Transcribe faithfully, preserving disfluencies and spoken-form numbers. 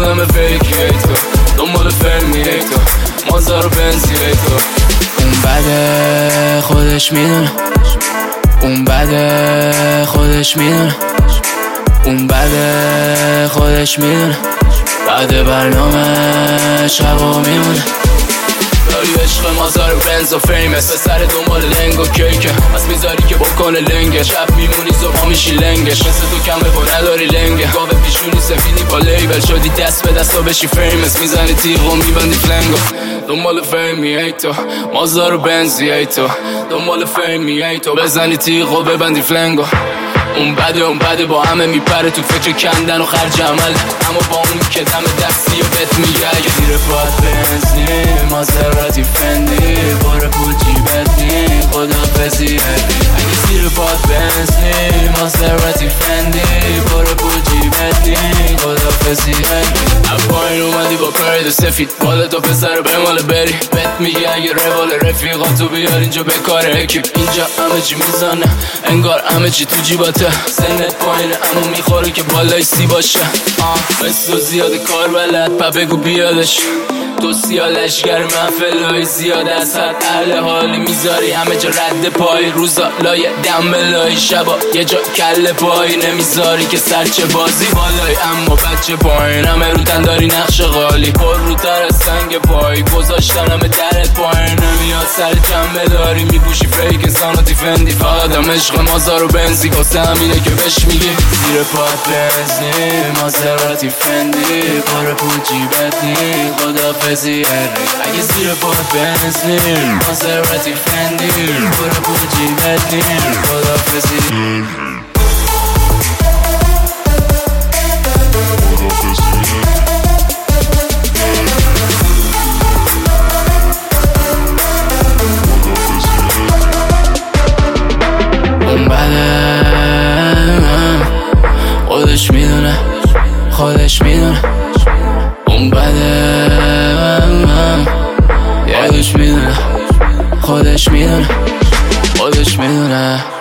آدم فیکی ای تو، دنبال فرمی ای تو، مازار و بنزی ای تو. اون بده خودش میدونه، اون بده خودش میدونه، اون بده خودش میدونه، بعد برنامه شبا میمونه. داری عشق مازار و بنز و فیمس، سر دنبال لنگ و کیکه، از میذاری که بکنه لنگه، شب میمونی زبا میشی لنگش، مثل تو کمه و نداری لنگه، گاوه پیشونی سفیدی با لیبل، شدی دست به دست و بشی فیمس، میزنی تیغ و میبندی فلنگو. دنبال فیمی ای تو، مازار و بنزی ای تو، دنبال فیمی ای تو، بزنی تیغ و ببندی فلنگو. اون بده اون بده با همه میپره تو فکر کندن و خرج عمل، اما با اون که دم دستی و بهت میگه اگه زیر پاد بنزنی مازراتی فندی باره پول جیبت نی خدافزی. اگه زیر پاد بنزنی مازراتی فندی باره پول جیبت نی خدافزی. از پایین اومدی با پرید سفید، بالا تا پسر به مال بری، بهت میگه اگه روال رفیقاتو بیار اینجا به کار اکیپ، اینجا همه چی میزنه انگار همه چی تو جیباته، سنت پایینه اما میخوره که بالای سی باشه. بس و زیاده کار بلد پا بگو بیادش، تو سیالشگر محفلای زیاد از حد، اهل حالی میذاری همه جا رد پای، روزا لای دم بلای، شبا یه جا کل پای، نمیذاری که سرچه بازی بالای اما بچه پایین، همه رو تن داری نقش غالی، پر رو تر از سنگ پای، گذاشتن همه درت پایین، نمیاد سر جمعه داری میپوشی فیک ساناتی فندی، فقط هم عشق مازار و بنزی، واسه همینه که بهش میگی زیر پاد بنزنی مازراتی فندی باره پول جیبت نی خدافزی. اگه زیر پاد بنزنی مازراتی فندی باره پول جیبت نی خدافزی. اون بده خودش میدونه، خودش میدونه، اون بده یادش میدونه، خودش میدونه، خودش میدونه.